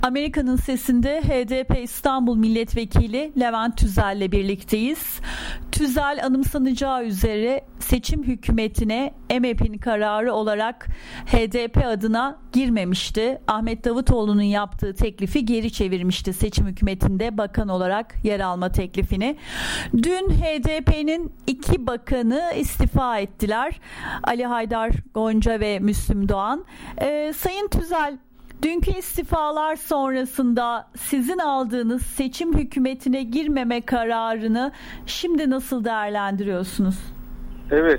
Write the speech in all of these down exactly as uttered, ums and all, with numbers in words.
Amerika'nın Sesi'nde H D P İstanbul Milletvekili Levent Tüzel'le birlikteyiz. Tüzel anımsanacağı üzere seçim hükümetine M H P'nin kararı olarak H D P adına girmemişti. Ahmet Davutoğlu'nun yaptığı teklifi geri çevirmişti seçim hükümetinde bakan olarak yer alma teklifini. Dün H D P'nin iki bakanı istifa ettiler. Ali Haydar Gonca ve Müslüm Doğan. Ee, Sayın Tüzel, dünkü istifalar sonrasında sizin aldığınız seçim hükümetine girmeme kararını şimdi nasıl değerlendiriyorsunuz? Evet,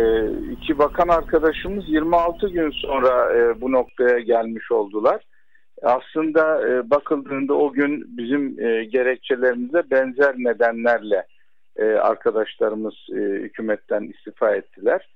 iki bakan arkadaşımız yirmi altı gün sonra bu noktaya gelmiş oldular. Aslında bakıldığında o gün bizim gerekçelerimize benzer nedenlerle arkadaşlarımız hükümetten istifa ettiler.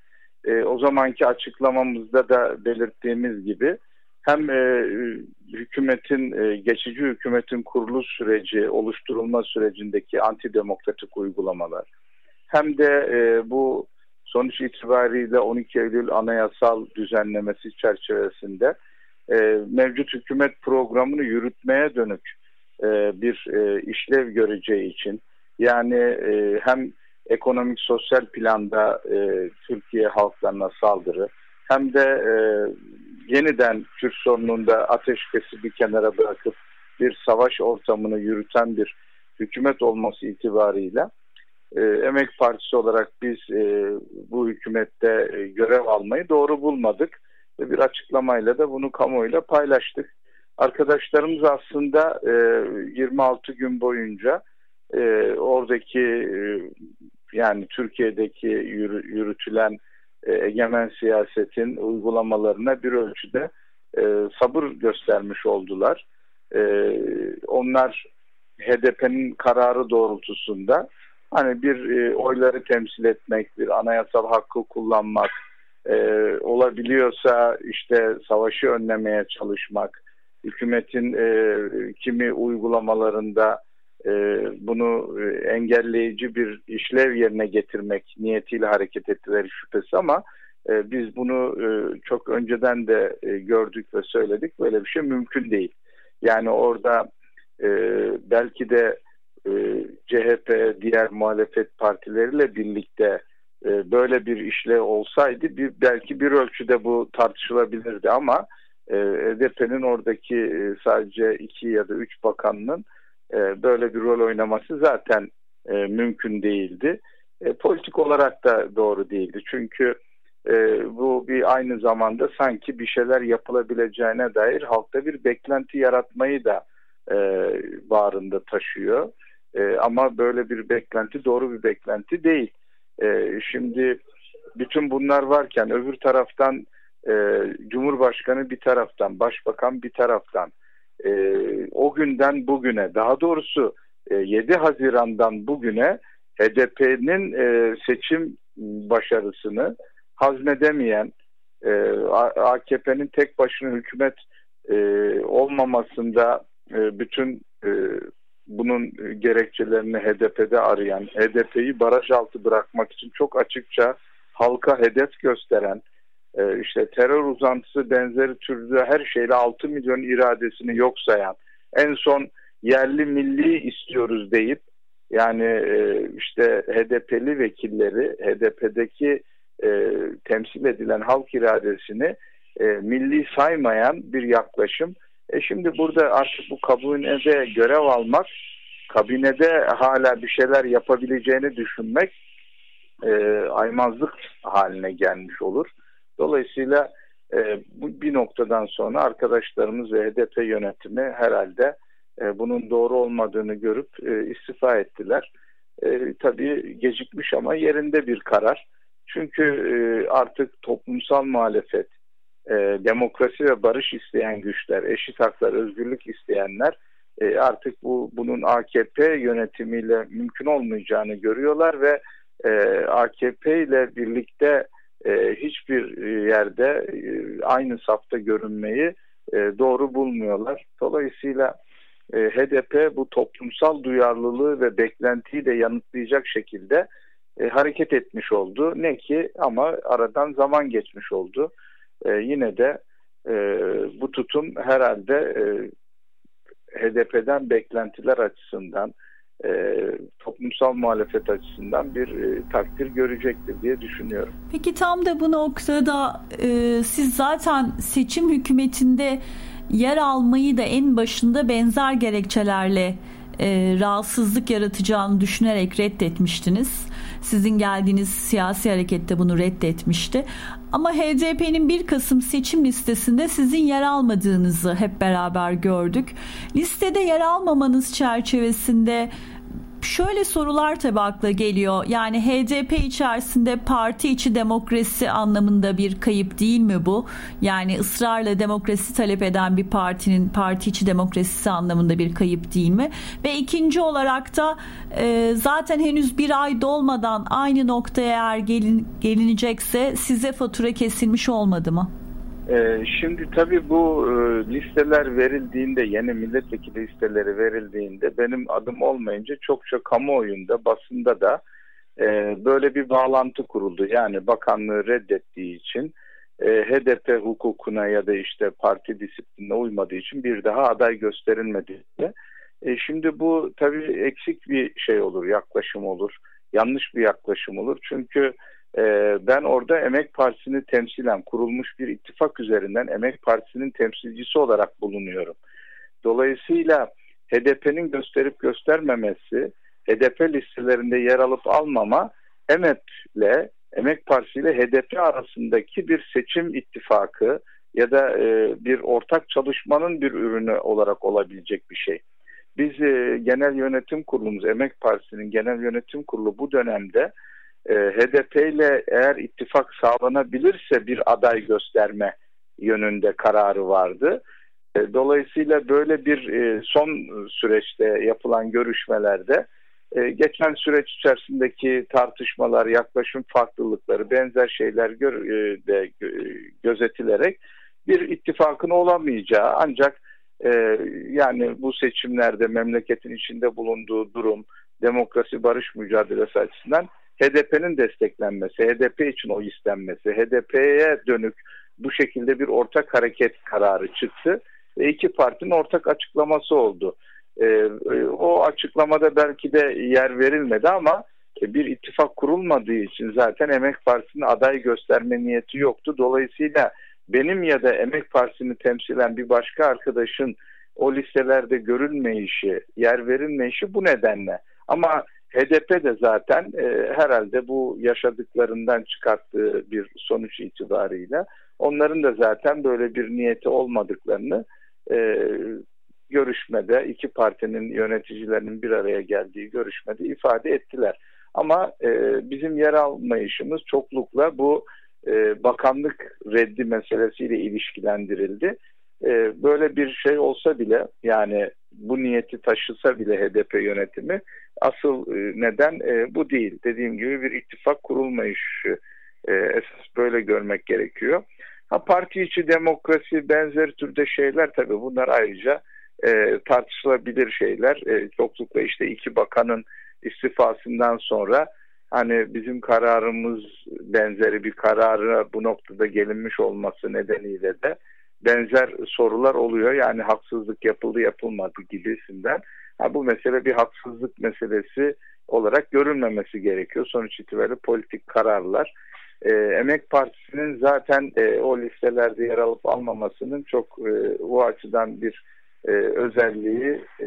O zamanki açıklamamızda da belirttiğimiz gibi hem e, hükümetin, e, geçici hükümetin kuruluş süreci, oluşturulma sürecindeki antidemokratik uygulamalar, hem de e, bu sonuç itibariyle on iki Eylül anayasal düzenlemesi çerçevesinde e, mevcut hükümet programını yürütmeye dönük e, bir e, işlev göreceği için, yani e, hem ekonomik sosyal planda e, Türkiye halklarına saldırı, hem de e, yeniden Kürt sorununda ateşkesi bir kenara bırakıp bir savaş ortamını yürüten bir hükümet olması itibarıyla e, Emek Partisi olarak biz e, bu hükümette e, görev almayı doğru bulmadık ve bir açıklamayla da bunu kamuoyuyla paylaştık. Arkadaşlarımız aslında e, yirmi altı gün boyunca e, oradaki e, yani Türkiye'deki yürü, yürütülen egemen siyasetin uygulamalarına bir ölçüde e, sabır göstermiş oldular. E, onlar H D P'nin kararı doğrultusunda hani bir e, oyları temsil etmek, bir anayasal hakkı kullanmak, e, olabiliyorsa işte savaşı önlemeye çalışmak, hükümetin e, kimi uygulamalarında e, bunu e, engelleyici bir işlev yerine getirmek niyetiyle hareket ettiler şüphesi, ama e, biz bunu e, çok önceden de e, gördük ve söyledik. Böyle bir şey mümkün değil. Yani orada e, belki de e, C H P, diğer muhalefet partileriyle birlikte e, böyle bir işlev olsaydı bir, belki bir ölçüde bu tartışılabilirdi, ama e, H D P'nin oradaki e, sadece iki ya da üç bakanının böyle bir rol oynaması zaten e, mümkün değildi. E, politik olarak da doğru değildi. Çünkü e, bu bir aynı zamanda sanki bir şeyler yapılabileceğine dair halkta bir beklenti yaratmayı da e, bağrında taşıyor. E, ama böyle bir beklenti doğru bir beklenti değil. E, şimdi bütün bunlar varken öbür taraftan e, Cumhurbaşkanı bir taraftan, Başbakan bir taraftan, Ee, o günden bugüne, daha doğrusu e, yedi Haziran'dan bugüne H D P'nin e, seçim başarısını hazmedemeyen, e, A K P'nin tek başına hükümet e, olmamasında e, bütün e, bunun gerekçelerini H D P'de arayan, H D P'yi baraj altı bırakmak için çok açıkça halka hedef gösteren, İşte terör uzantısı benzeri türlü her şeyle altı milyon iradesini yok sayan, en son yerli milli istiyoruz deyip yani işte H D P'li vekilleri, H D P'deki e, temsil edilen halk iradesini e, milli saymayan bir yaklaşım. E şimdi burada artık bu kabinede görev almak, kabinede hala bir şeyler yapabileceğini düşünmek e, aymazlık haline gelmiş olur. Dolayısıyla e, bu bir noktadan sonra arkadaşlarımız ve H D P yönetimi herhalde e, bunun doğru olmadığını görüp e, istifa ettiler. E, tabii gecikmiş ama yerinde bir karar. Çünkü e, artık toplumsal muhalefet, e, demokrasi ve barış isteyen güçler, eşit haklar, özgürlük isteyenler e, artık bu bunun A K P yönetimiyle mümkün olmayacağını görüyorlar ve e, A K P ile birlikte E, hiçbir yerde e, aynı safta görünmeyi e, doğru bulmuyorlar. Dolayısıyla e, H D P bu toplumsal duyarlılığı ve beklentiyi de yanıtlayacak şekilde e, hareket etmiş oldu. Ne ki ama aradan zaman geçmiş oldu. E, yine de e, bu tutum herhalde e, H D P'den beklentiler açısından, e, toplumsal muhalefet açısından bir e, takdir görecektir diye düşünüyorum. Peki tam da bu noktada e, siz zaten seçim hükümetinde yer almayı da en başında benzer gerekçelerle e, rahatsızlık yaratacağını düşünerek reddetmiştiniz. Sizin geldiğiniz siyasi harekette bunu reddetmişti. Ama H D P'nin bir Kasım seçim listesinde sizin yer almadığınızı hep beraber gördük. Listede yer almamanız çerçevesinde şöyle sorular tabii akla geliyor. Yani H D P içerisinde parti içi demokrasi anlamında bir kayıp değil mi bu? Yani ısrarla demokrasi talep eden bir partinin parti içi demokrasisi anlamında bir kayıp değil mi? Ve ikinci olarak da e, zaten henüz bir ay dolmadan aynı noktaya eğer gelin, gelinecekse size fatura kesilmiş olmadı mı? Şimdi tabii bu listeler verildiğinde, yeni milletvekili listeleri verildiğinde benim adım olmayınca çokça kamuoyunda, basında da böyle bir bağlantı kuruldu. Yani bakanlığı reddettiği için, H D P hukukuna ya da işte parti disiplinine uymadığı için bir daha aday gösterilmedi. Şimdi bu tabii eksik bir şey olur, yaklaşım olur, yanlış bir yaklaşım olur. Çünkü ben orada Emek Partisi'ni temsilen kurulmuş bir ittifak üzerinden Emek Partisi'nin temsilcisi olarak bulunuyorum. Dolayısıyla H D P'nin gösterip göstermemesi, H D P listelerinde yer alıp almama, E M E P'le, Emek Partisi ile H D P arasındaki bir seçim ittifakı ya da bir ortak çalışmanın bir ürünü olarak olabilecek bir şey. Biz genel yönetim kurulumuz, Emek Partisi'nin genel yönetim kurulu bu dönemde H D P ile eğer ittifak sağlanabilirse bir aday gösterme yönünde kararı vardı. Dolayısıyla böyle bir son süreçte yapılan görüşmelerde geçen süreç içerisindeki tartışmalar, yaklaşım farklılıkları, benzer şeyler de gözetilerek bir ittifakın olamayacağı, ancak yani bu seçimlerde memleketin içinde bulunduğu durum, demokrasi, barış mücadelesi açısından H D P'nin desteklenmesi, H D P için oy istenmesi, H D P'ye dönük bu şekilde bir ortak hareket kararı çıktı ve iki partinin ortak açıklaması oldu. Ee, o açıklamada belki de yer verilmedi ama bir ittifak kurulmadığı için zaten Emek Partisi'nin aday gösterme niyeti yoktu. Dolayısıyla benim ya da Emek Partisi'ni temsilen bir başka arkadaşın o listelerde görülmeyişi, yer verilmeyişi bu nedenle. Ama H D P de zaten e, herhalde bu yaşadıklarından çıkarttığı bir sonuç itibarıyla onların da zaten böyle bir niyeti olmadıklarını e, görüşmede, iki partinin yöneticilerinin bir araya geldiği görüşmede ifade ettiler. Ama e, bizim yer almayışımız çoklukla bu e, bakanlık reddi meselesiyle ilişkilendirildi. E, böyle bir şey olsa bile, yani bu niyeti taşısa bile H D P yönetimi, asıl neden e, bu değil. Dediğim gibi bir ittifak kurulmayışı e, esas böyle görmek gerekiyor. Ha, parti içi demokrasi, benzer türde şeyler, tabii bunlar ayrıca e, tartışılabilir şeyler. E, çoklukla işte iki bakanın istifasından sonra hani bizim kararımız benzeri bir karara bu noktada gelinmiş olması nedeniyle de benzer sorular oluyor. Yani haksızlık yapıldı yapılmadı gibisinden. Ha, bu mesele bir haksızlık meselesi olarak görülmemesi gerekiyor. Sonuç itibariyle politik kararlar. E, Emek Partisi'nin zaten e, o listelerde yer alıp almamasının çok e, o açıdan bir e, özelliği, e,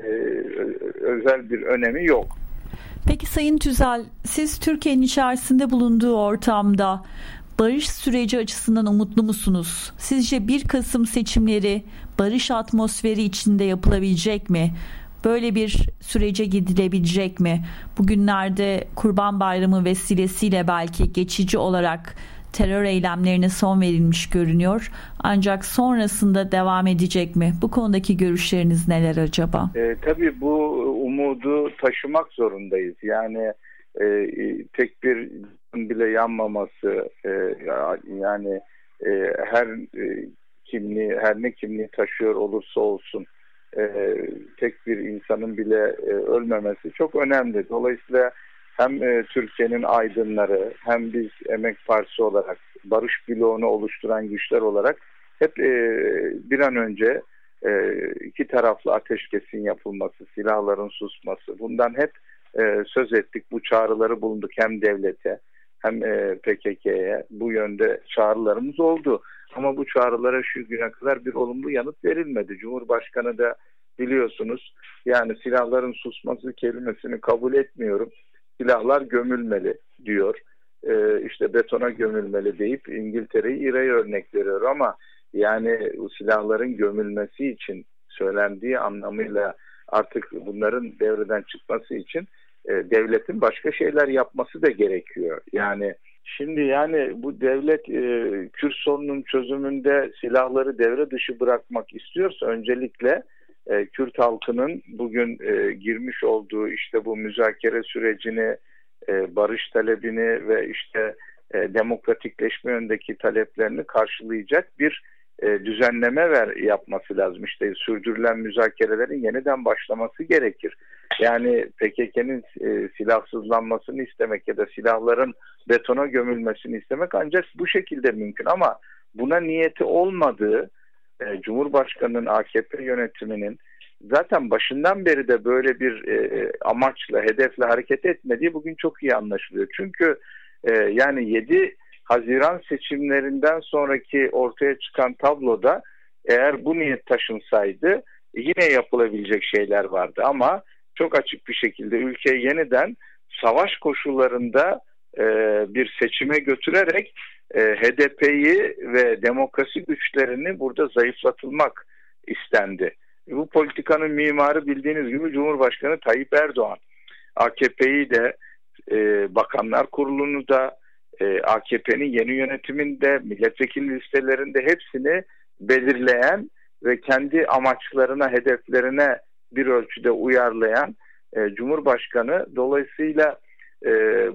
özel bir önemi yok. Peki Sayın Tüzel, siz Türkiye'nin içerisinde bulunduğu ortamda barış süreci açısından umutlu musunuz? Sizce bir Kasım seçimleri barış atmosferi içinde yapılabilecek mi? Böyle bir sürece gidilebilecek mi? Bugünlerde Kurban Bayramı vesilesiyle belki geçici olarak terör eylemlerine son verilmiş görünüyor. Ancak sonrasında devam edecek mi? Bu konudaki görüşleriniz neler acaba? E, tabii bu umudu taşımak zorundayız. Yani e, tek bir bile yanmaması, e, yani e, her e, kimliği, her ne kimliği taşıyor olursa olsun e, tek bir insanın bile e, ölmemesi çok önemli. Dolayısıyla hem e, Türkiye'nin aydınları, hem biz Emek Partisi olarak, barış bloğunu oluşturan güçler olarak hep e, bir an önce e, iki taraflı ateşkesin yapılması, silahların susması, bundan hep e, söz ettik. Bu çağrıları bulunduk hem devlete hem e, P K K'ye. Bu yönde çağrılarımız oldu. Ama bu çağrılara şu güne kadar bir olumlu yanıt verilmedi. Cumhurbaşkanı da biliyorsunuz, yani silahların susması kelimesini kabul etmiyorum, silahlar gömülmeli diyor. Ee, işte betona gömülmeli deyip İngiltere'yi, İRA'yı örnek veriyor ama yani bu silahların gömülmesi için söylendiği anlamıyla artık bunların devreden çıkması için e, devletin başka şeyler yapması da gerekiyor. Yani şimdi yani bu devlet e, Kürt sorunun çözümünde silahları devre dışı bırakmak istiyorsa öncelikle e, Kürt halkının bugün e, girmiş olduğu işte bu müzakere sürecini, e, barış talebini ve işte e, demokratikleşme yönündeki taleplerini karşılayacak bir e, düzenleme ver, yapması lazım. İşte sürdürülen müzakerelerin yeniden başlaması gerekir. Yani P K K'nin e, silahsızlanmasını istemek ya da silahların betona gömülmesini istemek ancak bu şekilde mümkün ama buna niyeti olmadığı, e, Cumhurbaşkanı'nın, A K P yönetiminin zaten başından beri de böyle bir e, amaçla, hedefle hareket etmediği bugün çok iyi anlaşılıyor. Çünkü e, yani yedi Haziran seçimlerinden sonraki ortaya çıkan tabloda eğer bu niyet taşınsaydı yine yapılabilecek şeyler vardı ama çok açık bir şekilde ülkeyi yeniden savaş koşullarında e, bir seçime götürerek e, H D P'yi ve demokrasi güçlerini burada zayıflatılmak istendi. Bu politikanın mimarı bildiğiniz gibi Cumhurbaşkanı Tayyip Erdoğan. A K P'yi de e, Bakanlar Kurulu'nu da e, A K P'nin yeni yönetiminde, milletvekili listelerinde hepsini belirleyen ve kendi amaçlarına, hedeflerine bir ölçüde uyarlayan e, Cumhurbaşkanı. Dolayısıyla e,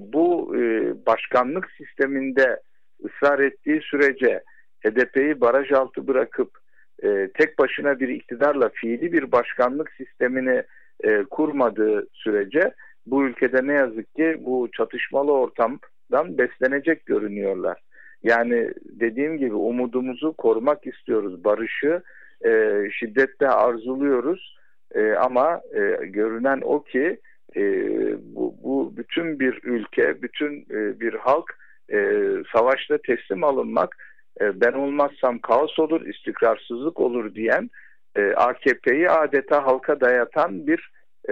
bu e, başkanlık sisteminde ısrar ettiği sürece H D P'yi baraj altı bırakıp e, tek başına bir iktidarla fiili bir başkanlık sistemini e, kurmadığı sürece bu ülkede ne yazık ki bu çatışmalı ortamdan beslenecek görünüyorlar. Yani dediğim gibi umudumuzu korumak istiyoruz. Barışı e, şiddetle arzuluyoruz. E, ama e, görünen o ki e, bu, bu bütün bir ülke, bütün e, bir halk e, savaşta teslim alınmak, e, ben olmazsam kaos olur, istikrarsızlık olur diyen e, A K P'yi adeta halka dayatan bir e,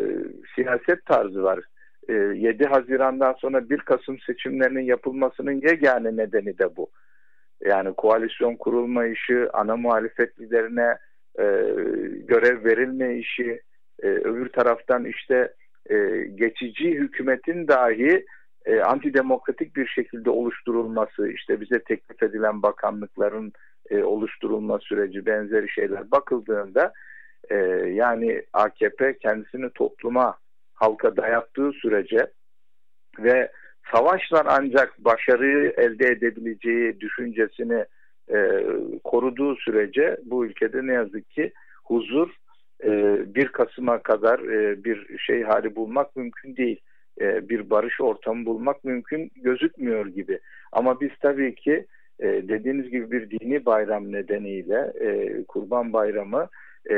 siyaset tarzı var. E, yedi Haziran'dan sonra bir Kasım seçimlerinin yapılmasının yegane nedeni de bu. Yani koalisyon kurulma işi, ana muhalefet liderine e, görev verilme işi, e, öbür taraftan işte e, geçici hükümetin dahi e, antidemokratik bir şekilde oluşturulması, işte bize teklif edilen bakanlıkların e, oluşturulma süreci, benzeri şeyler bakıldığında e, yani A K P kendisini topluma, halka dayattığı sürece ve savaşla ancak başarıyı elde edebileceği düşüncesini e, koruduğu sürece bu ülkede ne yazık ki huzur e, bir Kasım'a kadar e, bir şey hali bulmak mümkün değil. E, bir barış ortamı bulmak mümkün gözükmüyor gibi. Ama biz tabii ki e, dediğiniz gibi bir dini bayram nedeniyle e, Kurban Bayramı e,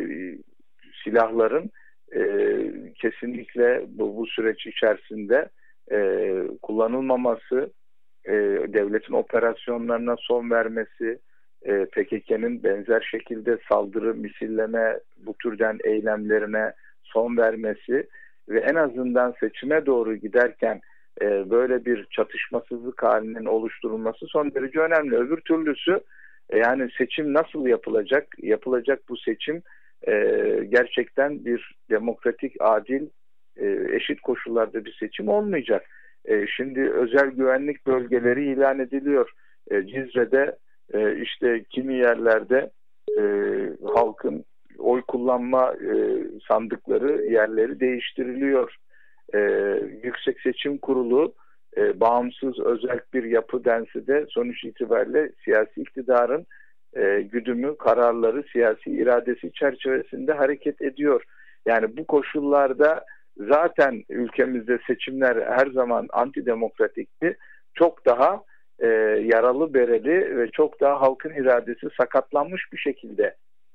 silahların e, kesinlikle bu, bu süreç içerisinde e, kullanılmaması, e, devletin operasyonlarına son vermesi, e, P K K'nin benzer şekilde saldırı, misilleme, bu türden eylemlerine son vermesi ve en azından seçime doğru giderken e, böyle bir çatışmasızlık halinin oluşturulması son derece önemli. Öbür türlüsü e, yani seçim nasıl yapılacak? Yapılacak bu seçim e, gerçekten bir demokratik, adil, e, eşit koşullarda bir seçim olmayacak. E, şimdi özel güvenlik bölgeleri ilan ediliyor. E, Cizre'de e, işte kimi yerlerde e, halkın oy kullanma e, sandıkları yerleri değiştiriliyor. E, Yüksek Seçim Kurulu e, bağımsız özel bir yapı dense de sonuç itibariyle siyasi iktidarın e, güdümü, kararları, siyasi iradesi çerçevesinde hareket ediyor. Yani bu koşullarda zaten ülkemizde seçimler her zaman antidemokratikti. Çok daha e, yaralı bereli ve çok daha halkın iradesi sakatlanmış bir şekilde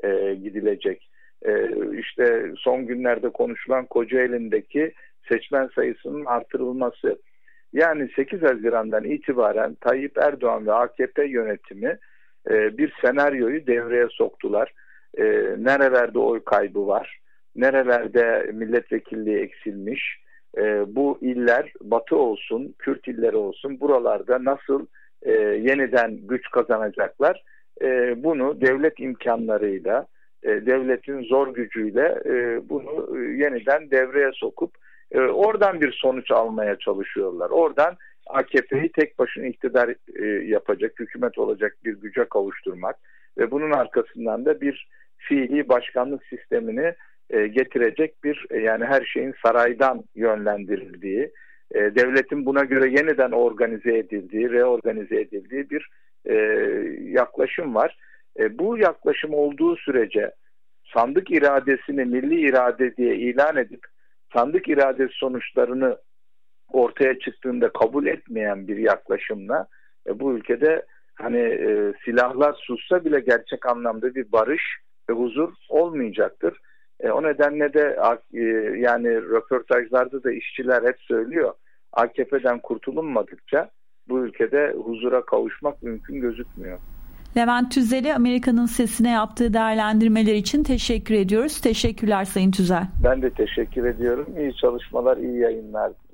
e, gidilecek. E, işte son günlerde konuşulan Kocaeli'ndeki seçmen sayısının artırılması. Yani sekiz Haziran'dan itibaren Tayyip Erdoğan ve A K P yönetimi e, bir senaryoyu devreye soktular. E, nerelerde oy kaybı var, nerelerde milletvekilliği eksilmiş, e, bu iller Batı olsun, Kürt illeri olsun, buralarda nasıl e, yeniden güç kazanacaklar, e, bunu devlet imkanlarıyla, e, devletin zor gücüyle e, bunu e, yeniden devreye sokup e, oradan bir sonuç almaya çalışıyorlar. Oradan A K P'yi tek başına iktidar e, yapacak, hükümet olacak bir güce kavuşturmak ve bunun arkasından da bir fiili başkanlık sistemini e, getirecek bir e, yani her şeyin saraydan yönlendirildiği, e, devletin buna göre yeniden organize edildiği, reorganize edildiği bir e, yaklaşım var. E, bu yaklaşım olduğu sürece sandık iradesini milli irade diye ilan edip sandık iradesi sonuçlarını ortaya çıktığında kabul etmeyen bir yaklaşımla e, bu ülkede hani e, silahlar sussa bile gerçek anlamda bir barış ve huzur olmayacaktır. E, o nedenle de e, yani röportajlarda da işçiler hep söylüyor, A K P'den kurtulunmadıkça bu ülkede huzura kavuşmak mümkün gözükmüyor. Levent Tüzel'e Amerika'nın Sesi'ne yaptığı değerlendirmeler için teşekkür ediyoruz. Teşekkürler Sayın Tüzel. Ben de teşekkür ediyorum. İyi çalışmalar, iyi yayınlar.